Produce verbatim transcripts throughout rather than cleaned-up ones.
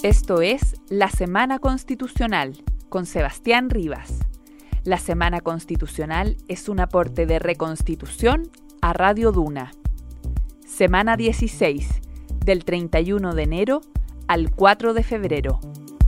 Esto es La Semana Constitucional con Sebastián Rivas. La Semana Constitucional es un aporte de Reconstitución a Radio Duna. Semana dieciséis, del treinta y uno de enero al cuatro de febrero.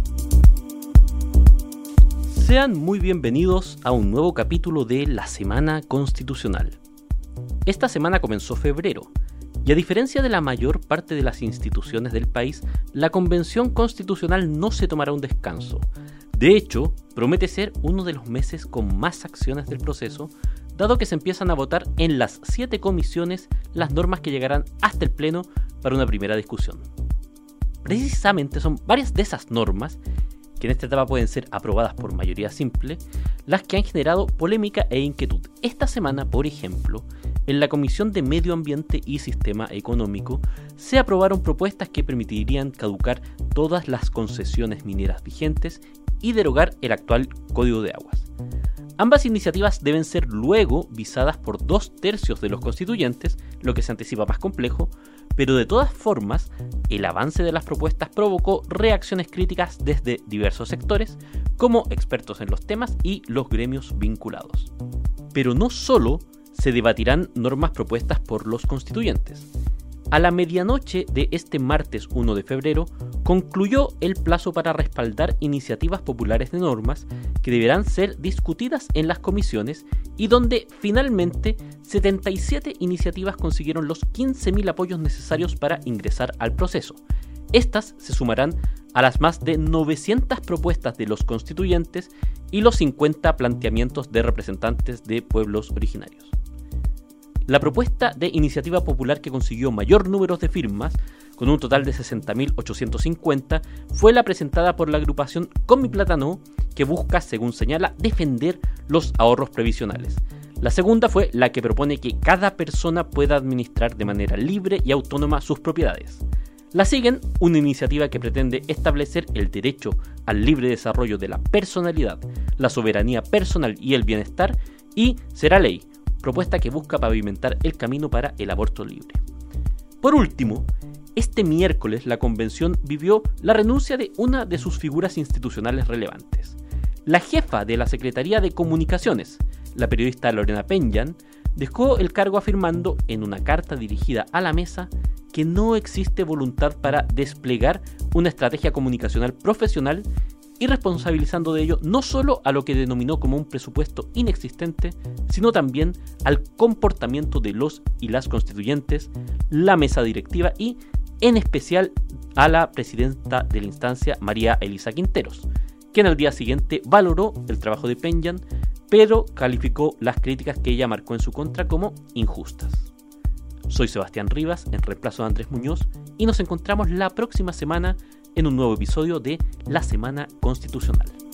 Sean muy bienvenidos a un nuevo capítulo de La Semana Constitucional. Esta semana comenzó febrero, y a diferencia de la mayor parte de las instituciones del país, la Convención Constitucional no se tomará un descanso. De hecho, promete ser uno de los meses con más acciones del proceso, dado que se empiezan a votar en las siete comisiones las normas que llegarán hasta el Pleno para una primera discusión. Precisamente son varias de esas normas, que en esta etapa pueden ser aprobadas por mayoría simple, las que han generado polémica e inquietud. Esta semana, por ejemplo, en la Comisión de Medio Ambiente y Sistema Económico se aprobaron propuestas que permitirían caducar todas las concesiones mineras vigentes y derogar el actual Código de Aguas. Ambas iniciativas deben ser luego visadas por dos tercios de los constituyentes, lo que se anticipa más complejo, pero de todas formas, el avance de las propuestas provocó reacciones críticas desde diversos sectores, como expertos en los temas y los gremios vinculados. Pero no solo se debatirán normas propuestas por los constituyentes. A la medianoche de este martes uno de febrero, concluyó el plazo para respaldar iniciativas populares de normas que deberán ser discutidas en las comisiones y donde finalmente setenta y siete iniciativas consiguieron los quince mil apoyos necesarios para ingresar al proceso. Estas se sumarán a las más de novecientas propuestas de los constituyentes y los cincuenta planteamientos de representantes de pueblos originarios. La propuesta de iniciativa popular que consiguió mayor número de firmas, con un total de sesenta mil ochocientos cincuenta, fue la presentada por la agrupación Con Mi Plata No, que busca, según señala, defender los ahorros previsionales. La segunda fue la que propone que cada persona pueda administrar de manera libre y autónoma sus propiedades. La siguen una iniciativa que pretende establecer el derecho al libre desarrollo de la personalidad, la soberanía personal y el bienestar, y Será Ley, propuesta que busca pavimentar el camino para el aborto libre. Por último, este miércoles la convención vivió la renuncia de una de sus figuras institucionales relevantes. La jefa de la Secretaría de Comunicaciones, la periodista Lorena Penjan, dejó el cargo afirmando en una carta dirigida a la mesa que no existe voluntad para desplegar una estrategia comunicacional profesional y responsabilizando de ello no solo a lo que denominó como un presupuesto inexistente, sino también al comportamiento de los y las constituyentes, la mesa directiva y, en especial, a la presidenta de la instancia, María Elisa Quinteros, quien al día siguiente valoró el trabajo de Penjan, pero calificó las críticas que ella marcó en su contra como injustas. Soy Sebastián Rivas, en reemplazo de Andrés Muñoz, y nos encontramos la próxima semana en un nuevo episodio de La Semana Constitucional.